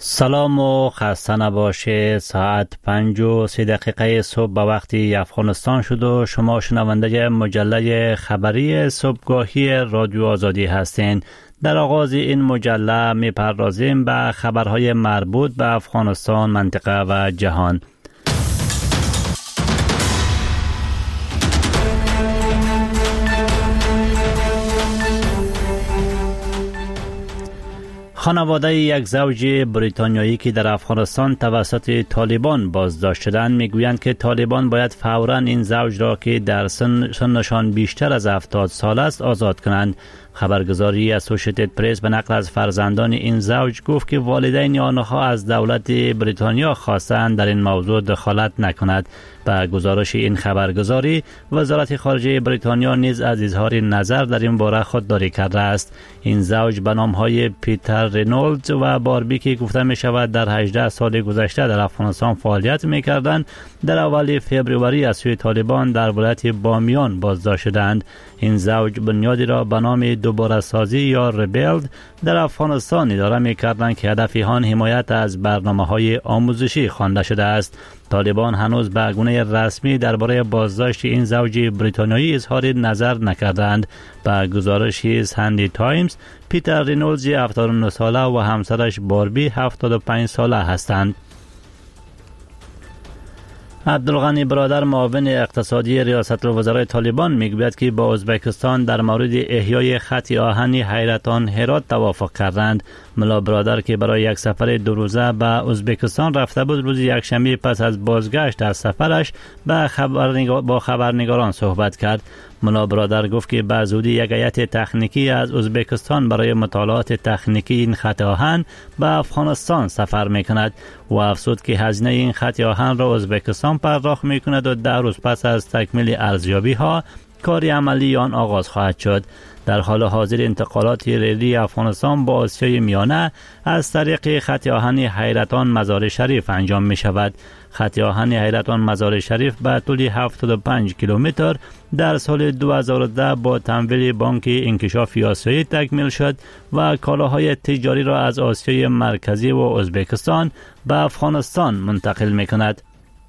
سلام و خسته نباشه. ساعت 5:03 صبح به وقت افغانستان شد و شما شنونده مجله خبری صبحگاهی رادیو آزادی هستین. در آغاز این مجله میپردازیم به خبرهای مربوط به افغانستان، منطقه و جهان. خانواده یک زوج بریتانیایی که در افغانستان توسط طالبان بازداشت شدند میگویند که طالبان باید فوراً این زوج را که در سنشان بیشتر از 70 سال است آزاد کنند. خبرگزاری اسوسییتد پرس به نقل از فرزندان این زوج گفت که والدین آنها از دولت بریتانیا خواستند در این موضوع دخالت نکند. به گزارش این خبرگزاری، وزارت خارجه بریتانیا نیز از اظهار نظر در این باره خودداری کرده است. این زوج به نام‌های پیتر رینولدز و باربی که گفته می شود در 18 سال گذشته در افغانستان فعالیت می کردند، در اول فوریه از سوی طالبان در ولایت بامیان بازداشت شدند. این زوج بنیادی را به نام دوباره سازی یا ریبیلد در افغانستان اداره می کردند که هدف آن حمایت از برنامه‌های آموزشی خوانده شده است. طالبان هنوز به گونه رسمی درباره بازداشت این زوج بریتانیایی اظهار نظر نکردند. به گزارش ساندی تایمز، پیتر رینولدز 79 ساله و همسرش باربی 75 ساله هستند. عبدالغنی برادر، معاون اقتصادی ریاست الوزرای طالبان، میگوید که با ازبکستان در مورد احیای خط آهن حیرتان هرات توافق کردند. ملا برادر که برای یک سفر 2 روزه به ازبکستان رفته بود، روز یکشنبه پس از بازگشت از سفرش با خبرنگاران صحبت کرد. ملا برادر گفت که به زودی یک هیئت تکنیکی از ازبکستان برای مطالعات تکنیکی این خط آهن به افغانستان سفر میکند و افزود که هزینه این خط آهن را ازبکستان پرداخت میکند و 10 روز پس از تکمیل ارزیابی ها کاری عملی آن آغاز خواهد شد. در حال حاضر انتقالات ریلی افغانستان با آسیای میانه از طریق خط آهن حیرتان مزار شریف انجام می شود. خط آهن حیرتان مزار شریف به طول 75 کیلومتر در سال 2010 با تمویل بانک انکشاف آسیایی تکمیل شد و کالاهای تجاری را از آسیای مرکزی و ازبکستان به افغانستان منتقل می کند.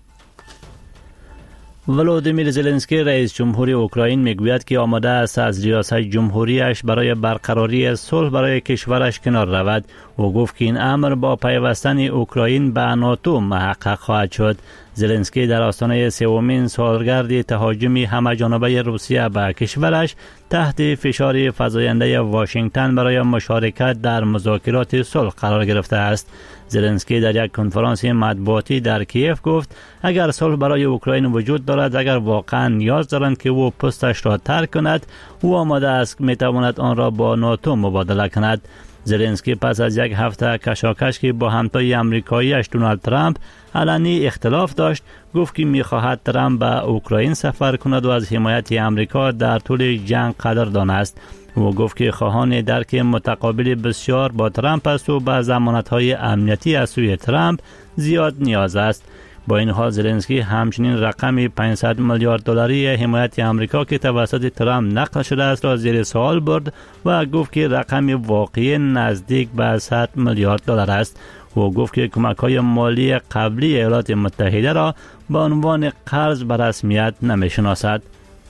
ولودیمیر زلنسکی رئیس جمهوری اوکراین میگوید که آماده است از ریاست جمهوریش برای برقراری صلح برای کشورش کنار رود و گفت که این امر با پیوستن اوکراین به ناتو محقق خواهد شد. زلنسکی در آستانه 3مین سالگرد تهاجم همه‌جانبه روسیه به کشورش تحت فشار فزاینده واشنگتن برای مشارکت در مذاکرات صلح قرار گرفته است. زلنسکی در یک کنفرانس مطبوعاتی در کیف گفت اگر صلح برای اوکراین وجود دارد، اگر واقعا نیاز دارند که او پستش را ترک کند، او آماده است میتواند آن را با ناتو مبادله کند. زلنسکی پس از یک هفته کشاکش که با همتای آمریکایی‌اش دونالد ترامپ علنی اختلاف داشت، گفت که می‌خواهد ترامپ به اوکراین سفر کند و از حمایت آمریکا در طول جنگ قدردان است. او گفت که خواهان درک متقابل بسیار با ترامپ است و به ضمانت‌های امنیتی از سوی ترامپ زیاد نیاز است. با این حال زلنسکی همچنین رقم 500 میلیارد دلاری حمایت آمریکا که توسط ترامپ نقل شده است را زیر سوال برد و گفت که رقم واقعی نزدیک به 100 میلیارد دلار است. او گفت که کمک‌های مالی قبلی ایالات متحده را به عنوان قرض به رسمیت نمی‌شناسد.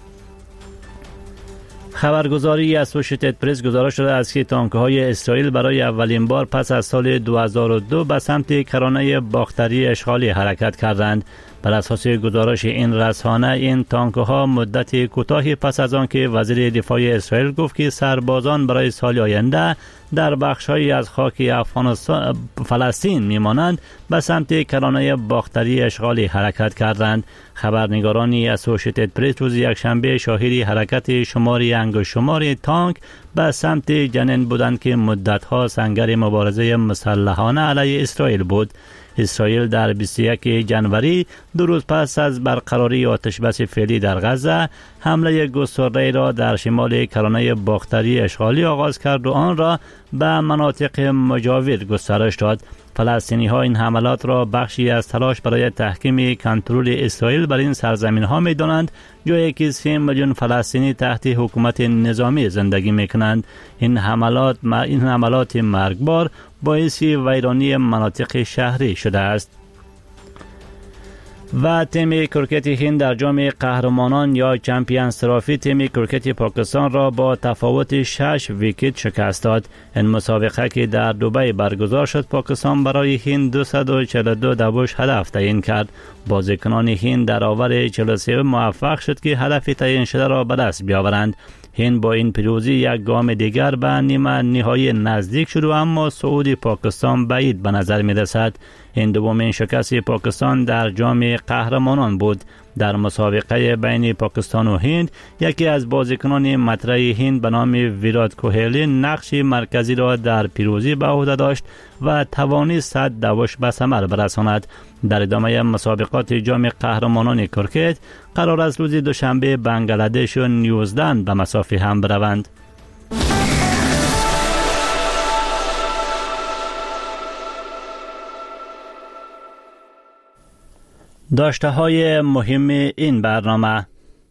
خبرگزاری اسوسییتد پرس گزارش داده است که تانک‌های اسرائیل برای اولین بار پس از سال 2002 به سمت کرانه باختری اشغالی حرکت کردند. بر اساس گزارش این رسانه، این تانک‌ها مدت کوتاهی پس از آن که وزیر دفاع اسرائیل گفت که سربازان برای سال آینده در بخش‌هایی از خاک فلسطین می‌مانند، به سمت کرانه باختری اشغالی حرکت کردند. خبرنگاران اسوسییتد پرس روز یکشنبه شاهد حرکت شماری انگشت‌شمار تانک به سمت جنین بودند که مدت‌ها سنگر مبارزه مسلحانه علیه اسرائیل بود. اسرائیل در 21 جنوری 2 روز پس از برقراری آتشبس فعلی در غزه حمله گسترده را در شمال کرانه باختری اشغالی آغاز کرد و آن را به مناطق مجاور گسترش داد. فلسطینی ها این حملات را بخشی از تلاش برای تحکیم کنترل اسرائیل بر این سرزمین ها می دانند، جایی که 3 میلیون فلسطینی تحت حکومت نظامی زندگی می کنند. این حملات مرگبار باعث ویرانی مناطق شهری شده است. و تیم کرکت هند در جام قهرمانان یا چمپیونز ترافی تیم کرکت پاکستان را با تفاوت 6 ویکت شکست داد. این مسابقه که در دبی برگزار شد، پاکستان برای هند 242 دبوش هدف تعیین کرد. بازیکنان هند در آور 43 موفق شد که هدف تعیین شده را به دست بیاورند. هند با این پیروزی یک گام دیگر به نیمه نهایی نزدیک شد، اما صعود پاکستان بعید به نظر می رسد. این دومین شکست پاکستان در جام قهرمانان بود. در مسابقه بین پاکستان و هند، یکی از بازیکنان مطرح هند به نام ویرات کوهلی نقش مرکزی را در پیروزی به عهده داشت و توانست 100 دبوش به ثمر برساند. در ادامه مسابقات جام قهرمانان کرکت قرار است روز دوشنبه بنگلادش و نیوزلند به مسافی هم بروند. داشته های مهم این برنامه: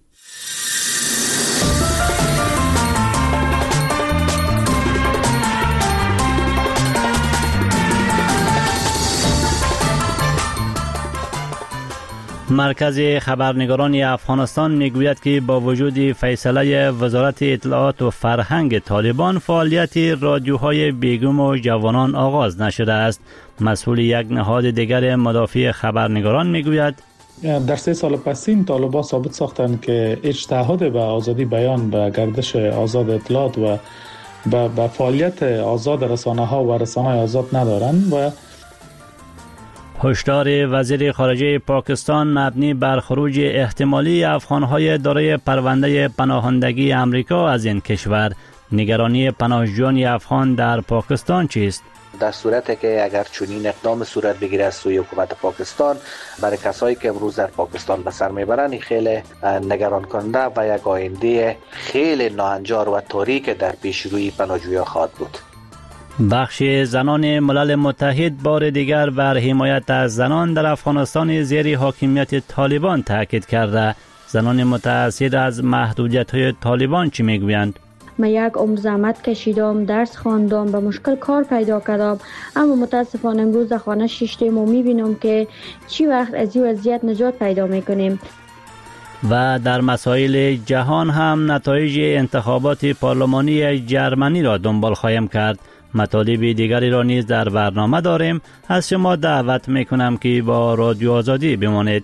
مرکز خبرنگاران افغانستان میگوید که با وجود فیصله وزارت اطلاعات و فرهنگ طالبان، فعالیت رادیوهای بیگم و جوانان آغاز نشده است. مسئول یک نهاد دیگر مدافع خبرنگاران میگوید در 3 سال پسین طالبان ثابت ساختند که اجتهاد به آزادی بیان، به گردش آزاد اطلاعات و به فعالیت آزاد رسانه ها و رسانه آزاد ندارند. و هشدار وزیر خارجه پاکستان مبنی بر خروج احتمالی افغانهای دارای پرونده پناهندگی امریکا از این کشور. نگرانی پناهجویان افغان در پاکستان چیست؟ در صورتی که اگر چنین اقدام صورت بگیره از سوی حکومت پاکستان، برای کسایی که امروز در پاکستان به سر میبرند خیلی نگران کننده و یک آینده خیلی ناهنجار و تاریک در پیش روی پناهجویان خواهد بود. بخش زنان ملل متحد بار دیگر بر حمایت از زنان در افغانستان زیر حاکمیت طالبان تاکید کرده. زنان متأثر از محدودیت‌های طالبان چی میگویند؟ من یک عمر زحمت کشیدم، درس خواندم، به مشکل کار پیدا کردم، اما متاسفانه امروز در خانه شیشتیم و میبینم که چی وقت از این وضعیت نجات پیدا میکنیم. و در مسائل جهان هم نتایج انتخابات پارلمانی جرمنی را دنبال خواهیم کرد. مطالب دیگری را نیز در برنامه داریم. از شما دعوت میکنم که با رادیو آزادی بمانید.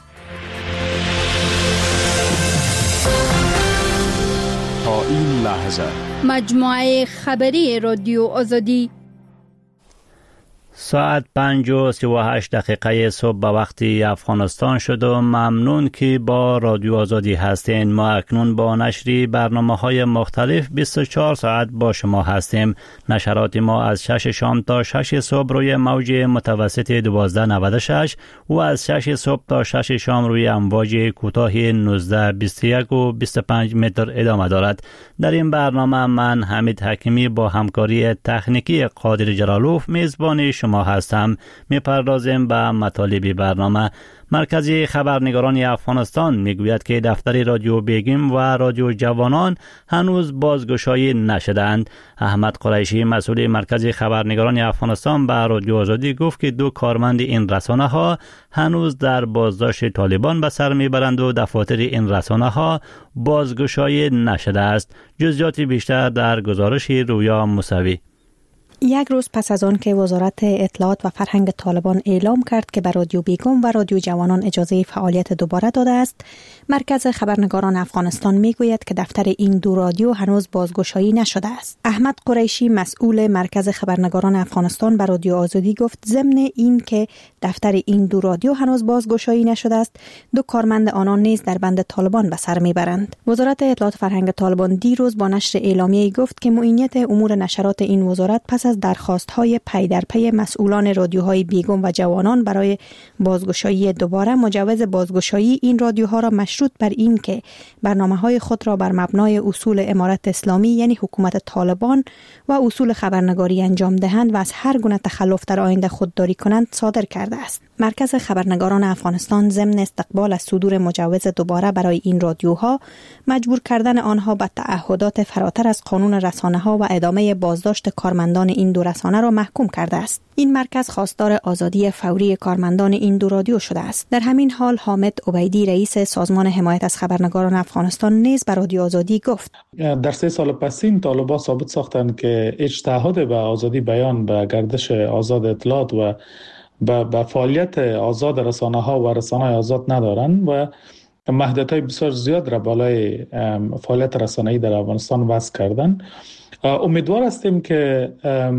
تا این لحظه مجموعه خبری رادیو آزادی ساعت 5:38 صبح به وقت افغانستان شد و ممنون که با رادیو آزادی هستین. ما اکنون با نشری برنامه‌های مختلف 24 ساعت با شما هستیم. نشرات ما از 6 شام تا 6 صبح روی موج متوسط 1296 و از 6 صبح تا 6 شام روی امواج کوتاه 19، 21 و 25 متر ادامه دارد. در این برنامه من حمید حکیمی با همکاری تکنیکی قادر جلالوف میزبان شما هستم. میپردازیم به مطالب برنامه. مرکز خبرنگاران افغانستان میگوید که دفتر رادیو بیگم و رادیو جوانان هنوز بازگشایی نشدند. احمد قریشی مسئول مرکز خبرنگاران افغانستان به رادیو آزادی گفت که 2 کارمند این رسانه ها هنوز در بازداشت طالبان به سر میبرند و دفاتر این رسانه ها بازگشایی نشده است. جزئیات بیشتر در گزارش رویا موسوی. یک روز پس از آن که وزارت اطلاعات و فرهنگ طالبان اعلام کرد که به رادیو بیگم و رادیو جوانان اجازه فعالیت دوباره داده است، مرکز خبرنگاران افغانستان میگوید که دفتر این 2 رادیو هنوز بازگشایی نشده است. احمد قریشی مسئول مرکز خبرنگاران افغانستان به رادیو آزادی گفت ضمن این که دفتر این 2 رادیو هنوز بازگشایی نشده است، 2 کارمند آنان نیز در بند طالبان به سر میبرند. وزارت اطلاعات و فرهنگ طالبان دیروز با نشر اعلامیه‌ای گفت که معینیت امور نشرات این وزارت پس از از درخواست‌های پی در پی مسئولان رادیوهای بیگم و جوانان برای بازگشایی دوباره، مجوز بازگشایی این رادیوها را مشروط بر این که برنامه‌های خود را بر مبنای اصول امارت اسلامی یعنی حکومت طالبان و اصول خبرنگاری انجام دهند و از هر گونه تخلف در آینده خودداری کنند صادر کرده است. مرکز خبرنگاران افغانستان ضمن استقبال از صدور مجوز دوباره برای این رادیوها، مجبور کردن آنها به تعهدات فراتر از قانون رسانه‌ها و ادامه بازداشت کارمندان این دو رسانه را محکوم کرده است. این مرکز خواستار آزادی فوری کارمندان این دو رادیو شده است. در همین حال حامد عبیدی رئیس سازمان حمایت از خبرنگاران افغانستان نیز به رادیو آزادی گفت: در 3 سال پسین طالبان ثابت ساختند که هیچ تعهد به آزادی بیان، به گردش آزاد اطلاعات و به فعالیت آزاد رسانه‌ها و رسانه‌های آزاد ندارند و محدودیت‌های بسیار زیاد را بالای فعالیت رسانه‌ای در افغانستان وضع کردند. امیدوار هستیم که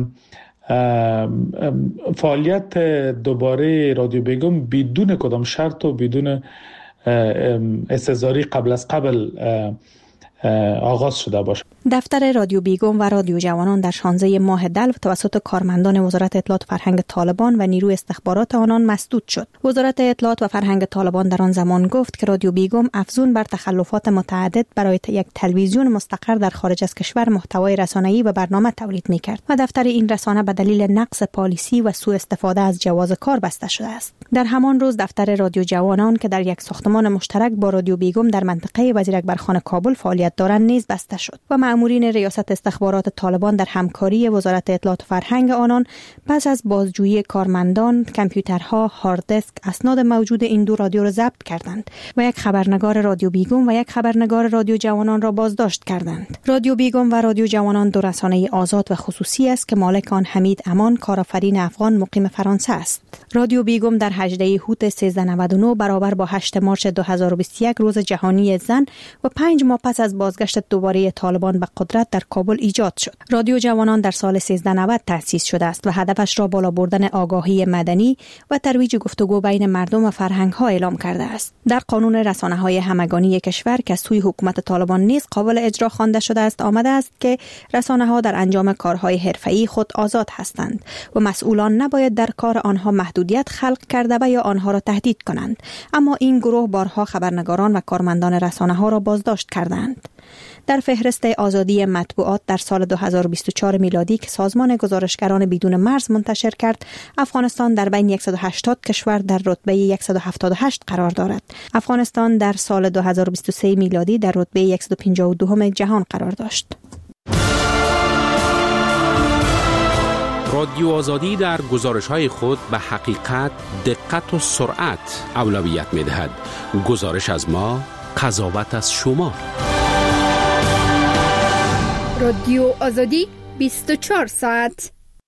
فعالیت دوباره رادیو بیگم بدون کدام شرط و بدون استحضاری قبل آغاز شده باشد. دفتر رادیو بیگم و رادیو جوانان در 16 ماه دلو توسط کارمندان وزارت اطلاعات و فرهنگ طالبان و نیروی استخبارات آنان مسدود شد. وزارت اطلاعات و فرهنگ طالبان در آن زمان گفت که رادیو بیگم افزون بر تخلفات متعدد برای یک تلویزیون مستقر در خارج از کشور محتوای رسانه‌ای و برنامه تولید می‌کرد و دفتر این رسانه به دلیل نقص پالیسی و سوء استفاده از جواز کار بسته شده است. در همان روز دفتر رادیو جوانان که در یک ساختمان مشترک با رادیو بیگم در منطقه وزیر اکبرخان کابل فعالیت دارند نیز بسته شد و مأمورین ریاست استخبارات طالبان در همکاری وزارت اطلاعات و فرهنگ آنان پس از بازجویی کارمندان، کامپیوترها، هارد دیسک، اسناد موجود این دو رادیو را ضبط کردند و یک خبرنگار رادیو بیگم و یک خبرنگار رادیو جوانان را بازداشت کردند. رادیو بیگم و رادیو جوانان دو رسانه آزاد و خصوصی است که مالک آن حمید امان، کارآفرین افغان مقیم فرانسه است. رادیو بیگم در 18 هوت 1399 برابر با 8 مارس 2021 روز جهانی زن و 5 ماه پس از بازگشت دوباره طالبان به قدرت در کابل ایجاد شد. رادیو جوانان در سال 1390 تأسیس شده است و هدفش را بالا بردن آگاهی مدنی و ترویج گفتگو بین مردم و فرهنگ‌ها اعلام کرده است. در قانون رسانه‌های همگانی کشور که از سوی حکومت طالبان نیز قابل اجرا خوانده شده است آمده است که رسانه‌ها در انجام کارهای حرفه‌ای خود آزاد هستند و مسئولان نباید در کار آنها محدودیت خلق کرده و یا آنها را تهدید کنند. اما این گروه بارها خبرنگاران و کارمندان رسانه‌ها را بازداشت کردند. در فهرست آزادی مطبوعات در سال 2024 میلادی که سازمان گزارشگران بدون مرز منتشر کرد، افغانستان در بین 180 کشور در رتبه 178 قرار دارد. افغانستان در سال 2023 میلادی در رتبه 152 جهان قرار داشت. رادیو آزادی در گزارش‌های خود به حقیقت، دقت و سرعت اولویت می‌دهد. گزارش از ما، قضاوت از شما. رادیو آزادی 24 ساعت.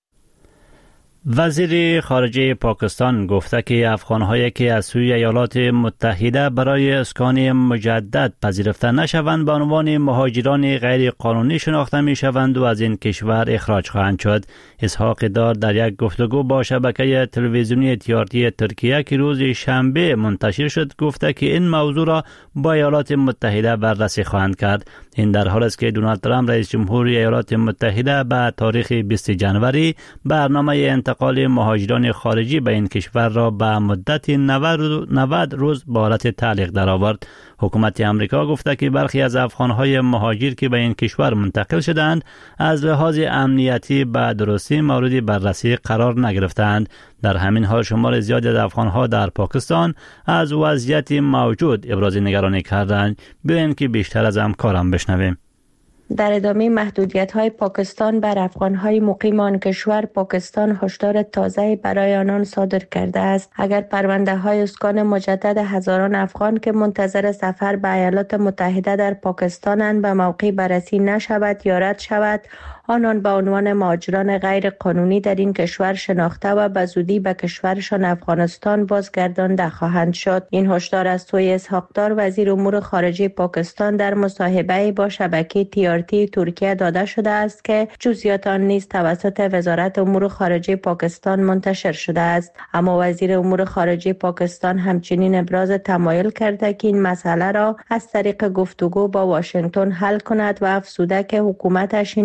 وزیر خارجه پاکستان گفته که افغان‌هایی که از سوی ایالات متحده برای اسکان مجدد پذیرفته نشوند به عنوان مهاجران غیر قانونی شناخته می‌شوند و از این کشور اخراج خواهند شد. اسحاق دار در یک گفتگو با شبکه تلویزیونی TRT ترکیه که روز شنبه منتشر شد گفته که این موضوع را با ایالات متحده بررسی خواهند کرد. این در حالی است که دونالد ترامپ رئیس جمهور ایالات متحده به تاریخ 20 جنوری برنامه انتقال مهاجران خارجی به این کشور را به مدت 90 روز به حالت تعلیق درآورد. حکومت امریکا گفته که برخی از افغان‌های مهاجر که به این کشور منتقل شدند از لحاظ امنیتی به درستی مورد بررسی قرار نگرفتند. در همین حال شمار زیادی از افغان‌ها در پاکستان از وضعیت موجود ابراز نگرانی کردند. بیایید که بیشتر از همکارم بشنویم. در ادامه محدودیت‌های پاکستان بر افغان‌های مقیم آن کشور، پاکستان هشدار تازه برای آنان صادر کرده است. اگر پرونده‌های اسکان مجدد هزاران افغان که منتظر سفر به ایالات متحده در پاکستانند به موقع بررسی نشود یا رد شود، آنان به عنوان مهاجران غیر قانونی در این کشور شناخته و به زودی به کشورشان افغانستان بازگردانده خواهند شد. این هشدار از سوی اسحاق دار وزیر امور خارجه پاکستان در مصاحبه با شبکه TRT ترکیه داده شده است که جزئیات آن نیز توسط وزارت امور خارجه پاکستان منتشر شده است. اما وزیر امور خارجه پاکستان همچنین ابراز تمایل کرده که این مسئله را از طریق گفتگو با واشنگتن حل کند و افزوده که حکومتش این موضوع را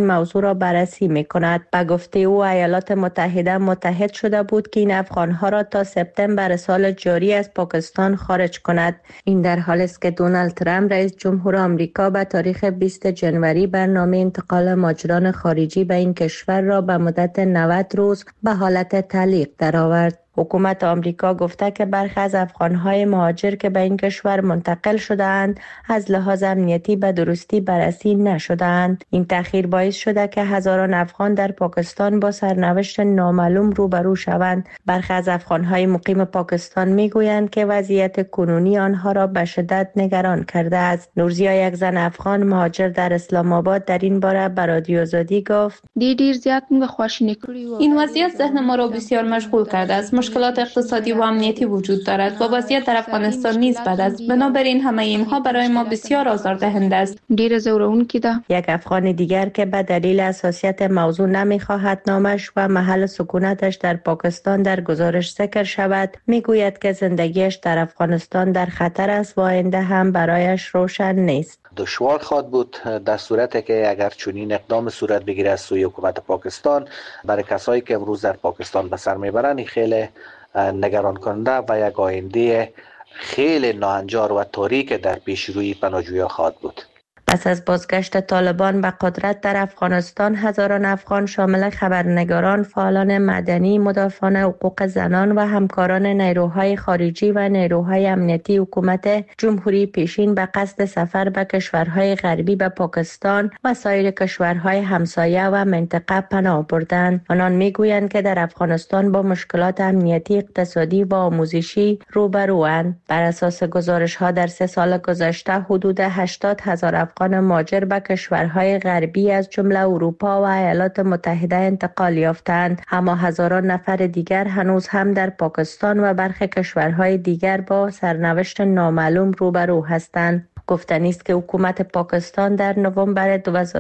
را بررسی می‌کند. به گفته او ایالات متحده متحد شده بود که این افغان‌ها را تا سپتامبر سال جاری از پاکستان خارج کند. این در حالی است که دونالد ترامپ رئیس جمهور آمریکا به تاریخ 20 جنوری برنامه انتقال مهاجران خارجی به این کشور را به مدت 90 روز به حالت تعلیق درآورد. حکومت آمریکا گفته که برخی از افغان‌های مهاجر که به این کشور منتقل شده‌اند از لحاظ امنیتی به درستی بررسی نشده‌اند. این تأخیر باعث شده که هزاران افغان در پاکستان با سرنوشت نامعلوم روبرو شوند. برخی از افغان‌های مقیم پاکستان می‌گویند که وضعیت کنونی آنها را به شدت نگران کرده است. نورزیا، یک زن افغان مهاجر در اسلام آباد، در این باره به رادیو آزادی گفت: دیر زیاد موږ خواشینی کړی و. این وضعیت ذهن ما را بسیار مشغول کرده است. مشکلات اقتصادی و امنیتی وجود دارد و وضعیت در افغانستان نیز بد است. بنابراین همه اینها برای ما بسیار آزاردهنده است. ډیر زورونکی ده. یک افغان دیگر که به دلیل حساسیت موضوع نمیخواهد نامش و محل سکونتش در پاکستان در گزارش ذکر شود، میگوید که زندگیش در افغانستان در خطر است و آینده هم برایش روشن نیست. دشوار خواهد بود در صورتی که اگر چنین اقدام صورت بگیره از سوی حکومت پاکستان. برای کسایی که امروز در پاکستان به سر میبرند خیلی نگران کننده و یک آینده خیلی ناهنجار و تاریک در پیش روی پناهجویان خواهد بود. پس از بازگشت طالبان به قدرت در افغانستان، هزاران افغان شامل خبرنگاران، فعالان مدنی، مدافعان حقوق زنان و همکاران نیروهای خارجی و نیروهای امنیتی حکومت جمهوری پیشین به قصد سفر به کشورهای غربی به پاکستان و سایر کشورهای همسایه و منطقه پناه بردند. آنان میگویند که در افغانستان با مشکلات امنیتی، اقتصادی و آموزشی روبروند. بر اساس گزارش‌ها در 3 سال گذشته حدود 80,000 افغان مهاجر به کشورهای غربی از جمله اروپا و ایالات متحده انتقال یافتند، اما هزاران نفر دیگر هنوز هم در پاکستان و برخی کشورهای دیگر با سرنوشت نامعلوم روبرو هستند. گفتنی است که حکومت پاکستان در نوامبر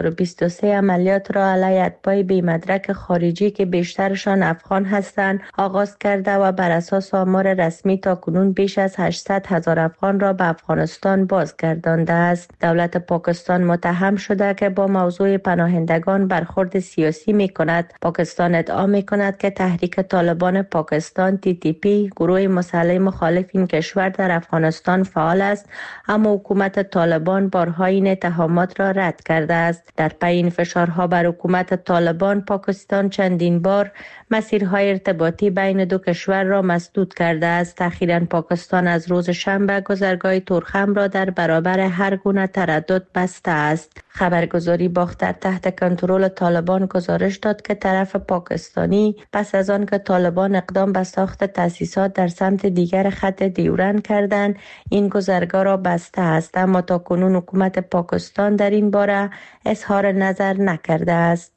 2023 عملیات را علیه اتباع بی‌مدرک خارجی که بیشترشان افغان هستند آغاز کرده و بر اساس آمار رسمی تاکنون بیش از 800,000 افغان را به افغانستان بازگردانده است. دولت پاکستان متهم شده که با موضوع پناهندگان برخورد سیاسی می‌کند. پاکستان ادعا می‌کند که تحریک طالبان پاکستان TTP، گروه مسلح مخالف این کشور، در افغانستان فعال است، اما حکومت طالبان بارها این اتهامات را رد کرده است. در پی این فشارها بر حکومت طالبان، پاکستان چندین بار مسیرهای ارتباطی بین دو کشور را مسدود کرده است. اخیراً پاکستان از روز شنبه گذرگاه تورخم را در برابر هر گونه تردد بسته است. خبرگزاری باختر تحت کنترل طالبان گزارش داد که طرف پاکستانی پس از آن که طالبان اقدام به ساخت تأسیسات در سمت دیگر خط دیورند کردند، این گذرگاه را بسته است، اما تاکنون حکومت پاکستان در این باره اظهار نظر نکرده است.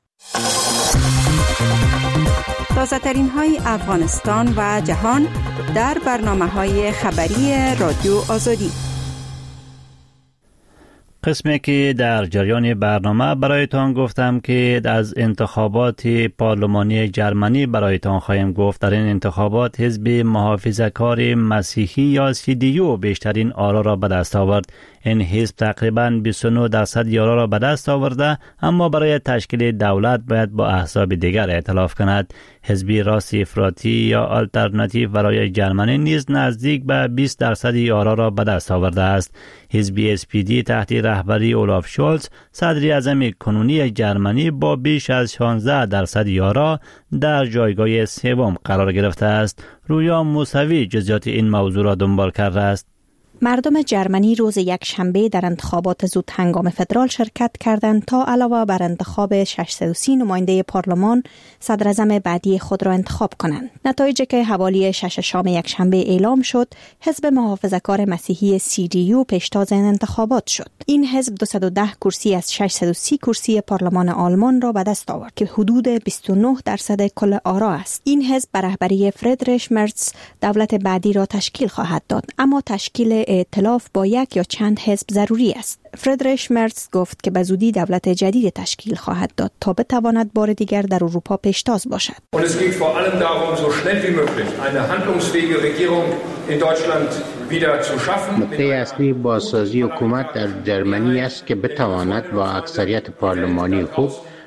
تازه ترین های افغانستان و جهان در برنامه‌های خبری رادیو آزادی. قسمی که در جریان برنامه برایتان گفتم که از انتخابات پارلمانی جرمنی برایتان خواهیم گفت. در این انتخابات حزب محافظه‌کار مسیحی یا CDU بیشترین آرا را به دست آورد. این حزب تقریباً 29% آرا را به دست آورده، اما برای تشکیل دولت باید با احزاب دیگر ائتلاف کند. حزب راست افراطی یا آلترناتیو برای جرمنی نیز نزدیک به 20% آرا را به دست آورده است. حزب SPD تحت رهبری اولاف شولز، صدر اعظم کنونی جرمنی، با بیش از 16% آرا در جایگاه سوم قرار گرفته است. رویا موسوی جزئیات این موضوع را دنبال کرده است. مردم جرمنی روز یکشنبه در انتخابات زود هنگام فدرال شرکت کردند تا علاوه بر انتخاب 630 نماینده پارلمان، صدر اعظم بعدی خود را انتخاب کنند. نتایجی که حوالی 6 شام یکشنبه اعلام شد، حزب محافظه‌کار مسیحی CDU پیشتاز این انتخابات شد. این حزب 210 کرسی از 630 کرسی پارلمان آلمان را به دست آورد که حدود 29% کل آرا است. این حزب به رهبری فریدریش مرتز دولت بعدی را تشکیل خواهد داد، اما تشکیل ائتلاف با یک یا چند حزب ضروری است. فریدریش مرتز گفت که به زودی دولت جدید تشکیل خواهد داد تا بتواند بار دیگر در اروپا پیشتاز باشد. Und es geht vor allem darum, so schnell wie möglich eine handlungsfähige Regierung in Deutschland wieder zu schaffen. نقطه اصلی بازسازی حکومت در جرمنی است که بتواند با اکثریت پارلمانی خوب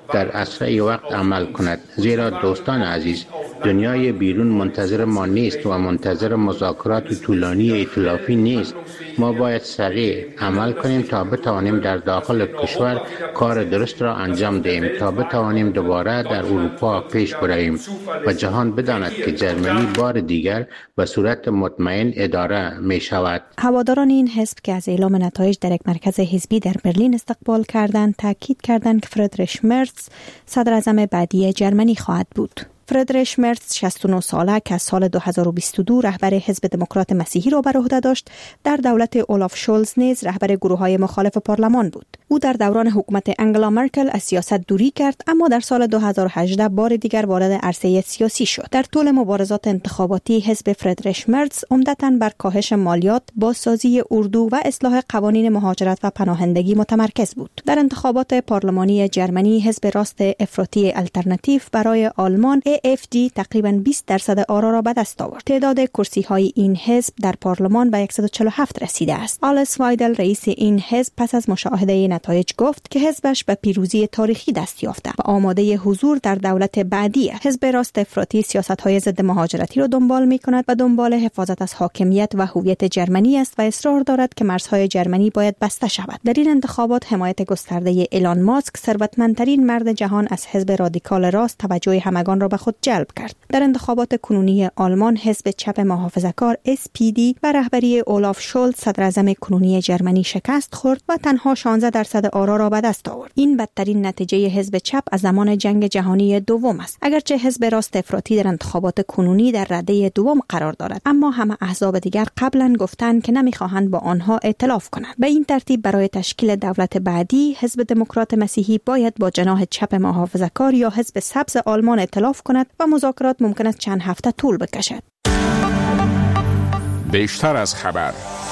در اسرع وقت عمل کند، زیرا دوستان عزیز، دنیای بیرون منتظر ما نیست و منتظر مذاکرات طولانی ائتلافی نیست. ما باید سریع عمل کنیم تا بتوانیم در داخل کشور کار درست را انجام دهیم، تا بتوانیم دوباره در اروپا پیش برویم و جهان بداند که جرمنی بار دیگر به صورت مطمئن اداره می شود. هواداران این حزب که از اعلام نتایج در یک مرکز حزبی در برلین استقبال کردند، تاکید کردند که فریدریش مرز صدر اعظم بعدی جرمنی خواهد بود. فریدریش مرز 69 ساله که از سال 2022 رهبر حزب دموکرات مسیحی را بر عهده داشت، در دولت اولاف شولز نیز رهبر گروه‌های مخالف پارلمان بود. او در دوران حکومت انگلا مرکل از سیاست دوری کرد، اما در سال 2018 بار دیگر وارد عرصه سیاسی شد. در طول مبارزات انتخاباتی حزب فریدریش مرز عمدتاً بر کاهش مالیات، بازسازی اردو و اصلاح قوانین مهاجرت و پناهندگی متمرکز بود. در انتخابات پارلمانی جرمنی حزب راست افراطی آلترناتیو برای آلمان AfD تقریباً 20% آرا را به دست آورد. تعداد کرسی‌های این حزب در پارلمان به 147 رسیده است. آلس وایدل رئیس این حزب پس از مشاهده نتایج گفت که حزبش به پیروزی تاریخی دست یافته و آماده حضور در دولت بعدی است. حزب راست افراطی سیاست‌های ضد مهاجرتی را دنبال می‌کند و دنبال حفاظت از حاکمیت و هویت جرمنی است و اصرار دارد که مرزهای جرمنی باید بسته شود. در این انتخابات حمایت گسترده ایلان ماسک، ثروتمندترین مرد جهان، از حزب رادیکال راست توجه همگان را به خود جلب کرد. در انتخابات کنونی آلمان حزب چپ محافظه‌کار SPD و رهبری اولاف شولز صدر اعظم کنونی جرمنی شکست خورد و تنها 16% آرا را به دست آورد. این بدترین نتیجه حزب چپ از زمان جنگ جهانی دوم است. اگرچه حزب راست افراطی در انتخابات کنونی در رده دوم قرار دارد، اما همه احزاب دیگر قبلا گفتند که نمیخواهند با آنها ائتلاف کنند. به این ترتیب برای تشکیل دولت بعدی حزب دموکرات مسیحی باید با جناح چپ محافظه‌کار یا حزب سبز آلمان ائتلاف کند و مذاکرات ممکن است چند هفته طول بکشد. بیشتر از خبر.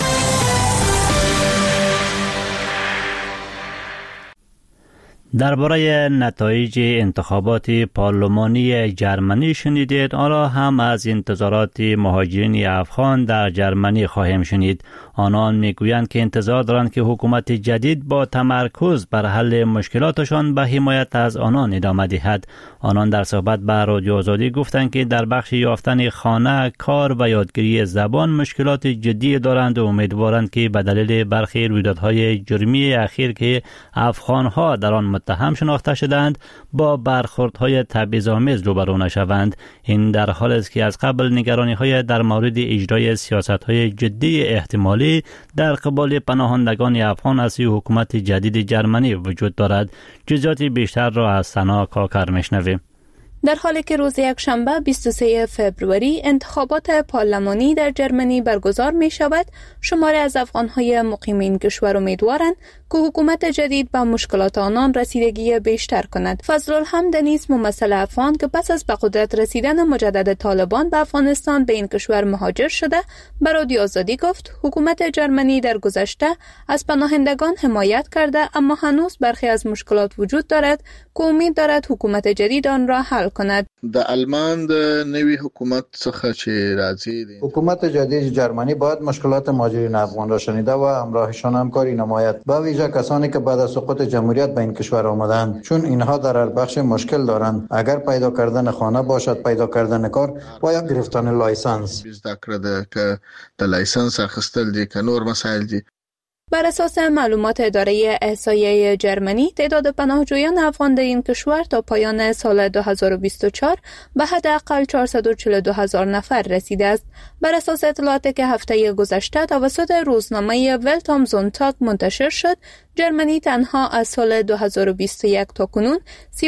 درباره نتایج انتخابات پارلمانی جرمنی شنیدید. آن را هم از انتظارات مهاجرین افغان در جرمنی خواهیم شنید. آنان میگویند که انتظار دارند که حکومت جدید با تمرکز بر حل مشکلاتشان به حمایت از آنان ادامه دهد. آنان در صحبت با رادیو آزادی گفتند که در بخش یافتن خانه، کار و یادگیری زبان مشکلات جدی دارند و امیدوارند که به دلیل برخی رویدادهای جرمی اخیر که افغانها در آن متهم شناخته شدند با برخوردهای تبعیض‌آمیز روبرو نشوند. این در حالی است که از قبل نگرانی‌های در مورد اجرای سیاست‌های جدی احتمالی در قبال پناهندگان افغان از سوی حکومت جدید جرمنی وجود دارد. جزئیات بیشتر را از سنا کاکر میشنویم. در حالی که روز یکشنبه 23 فوریه انتخابات پارلمانی در جرمنی برگزار می شود، شماری از افغان‌های مقیم این کشور امیدوارند که حکومت جدید به مشکلات آنان رسیدگی بیشتر کند. فضلالحمد نیز ممثل افغان که پس از به قدرت رسیدن مجدد طالبان به افغانستان به این کشور مهاجر شده، به رادیو آزادی گفت حکومت جرمنی در گذشته از پناهندگان حمایت کرده، اما هنوز برخی از مشکلات وجود دارد که امید دارد حکومت جدید آن را حل کند. د آلمان د نوی حکومت څخه چې راځي، حکومت جدید جرمنی باید مشکلات مهاجرین افغان را شنیده و همراهشان همکاری نماید، به ویژه کسانی که بعد از سقوط جمهوریت به این کشور آمدند، چون اینها در هر بخش مشکل دارند. اگر پیدا کردن خانه باشد، پیدا کردن کار و یا گرفتن لایسنس. زده کړه که د لایسنس اخیستل دي که نور مسائل دي. بر اساس معلومات اداره احصایه جرمنی، تعداد پناهجویان افغان در این کشور تا پایان سال 2024 به حداقل 442,000 نفر رسیده است. بر اساس اطلاعاتی که هفته گذشته توسط روزنامه ولت ام زونتاگ منتشر شد، جرمنی تنها از سال 2021 تا کنون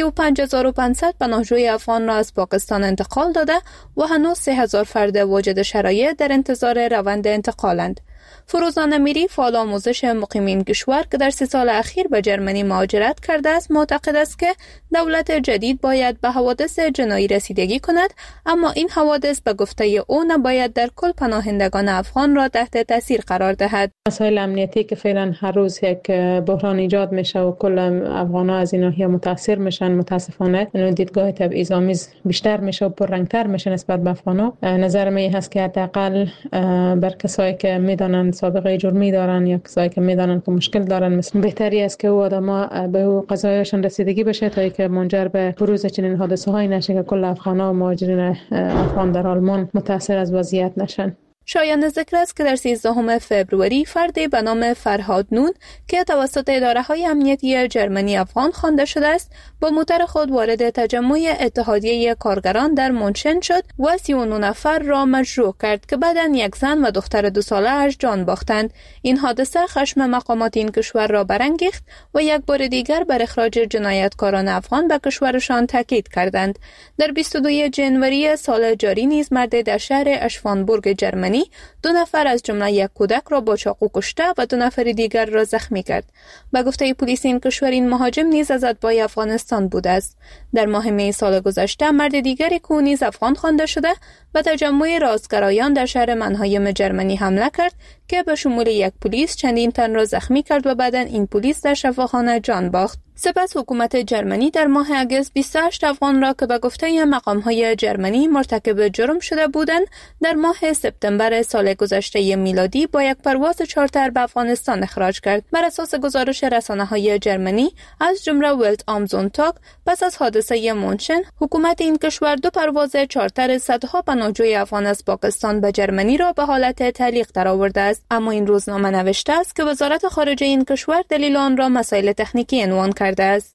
35,500 پناهجوی افغان را از پاکستان انتقال داده و هنوز 3,000 فرد واجد شرایط در انتظار روند انتقالند. فروزان امیری، فعال آموزش مقیمین کشور که در 3 سال اخیر به جرمنی مهاجرت کرده است، معتقد است که دولت جدید باید به حوادث جنایی رسیدگی کند، اما این حوادث به گفته او نباید در کل پناهندگان افغان را تحت تاثیر قرار دهد. مسائل امنیتی که فعلا هر روز یک بحران ایجاد میشه و کل افغان‌ها از این ناحیه متاثر میشن، متاسفانه این دیدگاه تبعیض‌آمیز بیشتر میشه و پررنگتر میشه نسبت به افغان‌ها. نظر من هست که حداقل بر کسایی که میدونن میدانند سابقه جرمی دارن یا کسایی که میدانند که مشکل دارن، مثل بهتری است که او آدما به قضایاشون رسیدگی بشه تا اینکه منجر به بروز چنین حادثه هایی نشه که کل افغان‌ها و مهاجرین افغان در آلمان متاثر از وضعیت نشن. شایان ذکر است که در 13 فوریه فردی به نام فرهاد نون که توسط اداره‌های امنیتی جرمنی افغان خوانده شده است با موتر خود وارد تجمع اتحادیه کارگران در مونشن شد و 39 نفر را مجروح کرد که بعداً یک زن و دختر 2 ساله‌اش جان باختند. این حادثه خشم مقامات این کشور را برانگیخت و یک بار دیگر بر اخراج جنایتکاران افغان به کشورشان تاکید کردند. در 22 ژانویه سال جاری نیز مرد در شهر اشوانبورگ جرمنی 2 نفر از جمله یک کودک را با چاقو کشته و 2 نفر دیگر را زخمی کرد. به گفته پلیس این کشور این مهاجم نیز از اتباع افغانستان بوده است. در ماه می سال گذشته مرد دیگری که نیز افغان خوانده شده و تجمع راستگرایان در شهر منهایم جرمنی حمله کرد که به شمول یک پلیس چندین تن را زخمی کرد و بعداً این پلیس در شفاخانه جان باخت. سپس حکومت جرمنی در ماه اگست 28 افغان را که به گفته مقام‌های جرمنی مرتکب جرم شده بودند در ماه سپتامبر سال گذشته میلادی با یک پرواز چارتر به افغانستان اخراج کرد. بر اساس گزارش رسانه‌های جرمنی از جمله ولت ام زونتاگ پس از حادثه مونشن حکومت این کشور 2 پرواز چارتر صدها پناهجوی افغان از پاکستان به جرمنی را به حالت تعلیق درآورده است. اما این روزنامه نوشته است که وزارت خارجه این کشور دلیل آن را مسائل تکنیکی عنوان کرده است.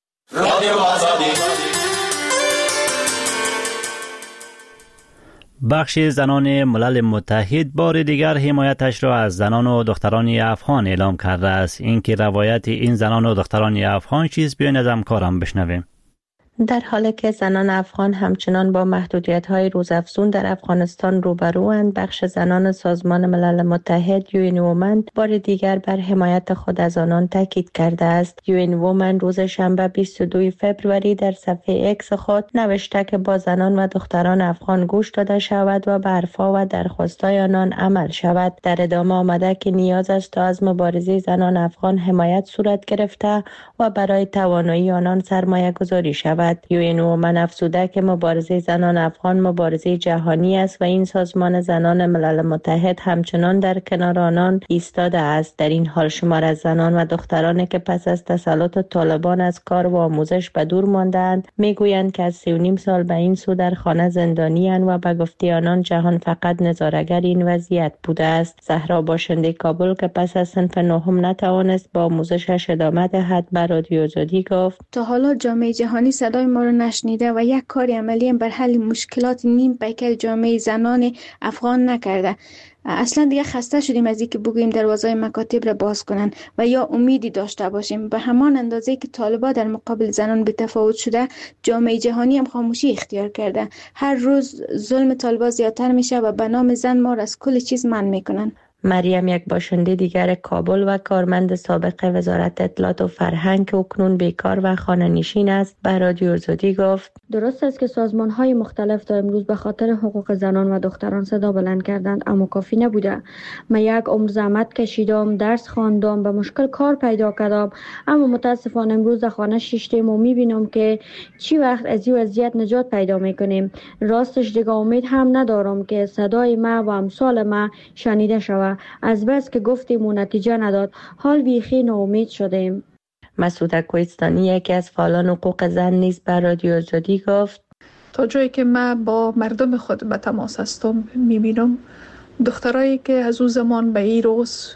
بخش زنان ملل متحد بار دیگر حمایتش را از زنان و دختران افغان اعلام کرده است. اینکه روایت این زنان و دختران افغان چیز بیاین از همکارم بشنویم. در حالی که زنان افغان همچنان با محدودیت‌های روزافزون در افغانستان روبروند، بخش زنان سازمان ملل متحد یوئن وومن بار دیگر بر حمایت خود از آنان تاکید کرده است. یوئن وومن روز شنبه 22 فوریه در صفحه اکس خود نوشته که با زنان و دختران افغان گوش داده شود و به حرفها و درخواست‌های آنان عمل شود. در ادامه آمده که نیاز است تا از مبارزه زنان افغان حمایت صورت گرفته و برای توانایی آنان سرمایه گذاری شود. یوئن وومن افزوده که مبارزه زنان افغان مبارزه جهانی است و این سازمان زنان ملل متحد همچنان در کنار آنان ایستاده است. در این حال شمار از زنان و دخترانی که پس از تسلط طالبان از کار و آموزش به دور ماندند میگویند که از 3.5 سال به این سو در خانه زندانی اند و به گفته آنان جهان فقط نظاره‌گر این وضعیت بوده است. زهرا باشنده کابل که پس از صنف 9 نتوانست با آموزشش ادامه دهد به رادیو آزادی گفت تا حالا جامعه جهانی صدای ما را نشنیده و یک کار عملی بر حل مشکلات نیم پیکر جامعه زنان افغان نکرده. اصلا دیگه خسته شدیم از اینکه بگوییم دروازهای مکاتب را باز کنن و یا امیدی داشته باشیم. به همان اندازه که طالبان در مقابل زنان بی‌تفاوت شده، جامعه جهانی هم خاموشی اختیار کرده. هر روز ظلم طالبان زیادتر میشه و به نام زن ما را از کل چیز منع میکنن. مریم یک باشنده دیگر کابل و کارمند سابق وزارت اطلاعات و فرهنگ که اکنون بیکار و خانه نشین است به رادیو آزادی گفت درست است که سازمان‌های مختلف تا امروز به خاطر حقوق زنان و دختران صدا بلند کردند، اما کافی نبوده. من یک عمر زحمت کشیدم، درس خواندم، به مشکل کار پیدا کردم، اما متاسفانه امروز در خانه شیشتیم و میبینم که چی وقت از این وضعیت نجات پیدا میکنیم. راستش دیگه امید هم ندارم که صدای ما و امثال ما شنیده شود. از بس که گفتیم و نتیجه نداد، حال بیخی ناامید شدیم. مسعود کوهستانی یکی از فعالان حقوق زن نیز بر رادیو آزادی گفت تا جایی که من با مردم خود به تماس هستم میبینم دخترایی که از اون زمان به این روز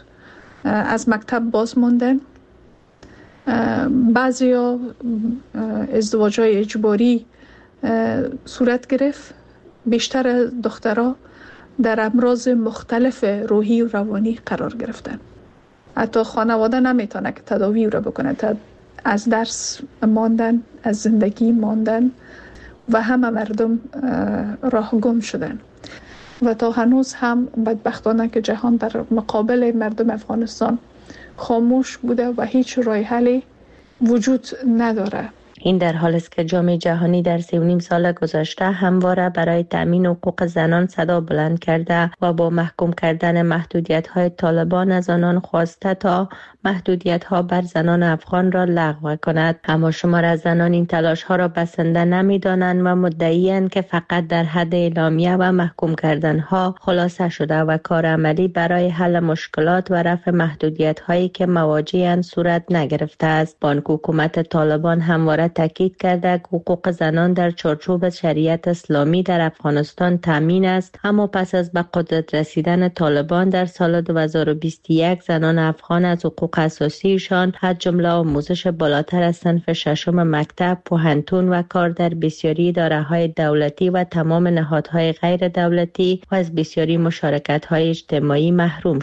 از مکتب باز موندن، بعضیا ازدواج‌های اجباری صورت گرفت، بیشتر دخترها در امراض مختلف روحی و روانی قرار گرفتن. حتی خانواده نمیتونه که تداوی رو بکنه، از درس ماندن، از زندگی ماندن و همه مردم راه گم شدن و تا هنوز هم بدبختانه که جهان در مقابل مردم افغانستان خاموش بوده و هیچ راه حلی وجود نداره. این در حالی است که جامعه جهانی در 3.5 سال گذشته همواره برای تامین حقوق زنان صدا بلند کرده و با محکوم کردن محدودیت‌های طالبان از آنان خواسته تا محدودیت‌ها بر زنان افغان را لغو کند. اما شمار از زنان این تلاش‌ها را بسنده نمی‌دانند و مدعی‌اند که فقط در حد اعلامیه و محکوم کردن‌ها خلاصه شده و کار عملی برای حل مشکلات و رفع محدودیت‌هایی که مواجه‌اند صورت نگرفته است. بانک حکومت طالبان همواره تاکید کرده که حقوق زنان در چارچوب شریعت اسلامی در افغانستان تامین است، اما پس از به قدرت رسیدن طالبان در سال 2021 زنان افغان از حقوق اساسیشان از جمله آموزش بالاتر از صنف ششم مکتب، پوهنتون و کار در بسیاری اداره‌های دولتی و تمام نهادهای غیر دولتی و از بسیاری مشارکت‌های اجتماعی محروم